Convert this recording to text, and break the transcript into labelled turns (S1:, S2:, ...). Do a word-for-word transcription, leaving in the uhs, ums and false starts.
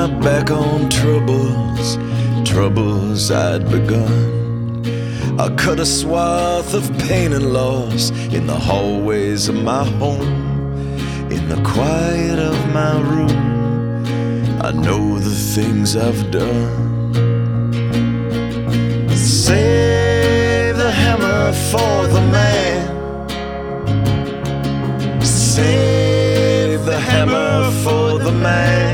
S1: my back on troubles, troubles I'd begun. I cut a swath of pain and loss in the hallways of my home, in the quiet of my room. I know the things I've done. Save the hammer for the man. Save the hammer for the man.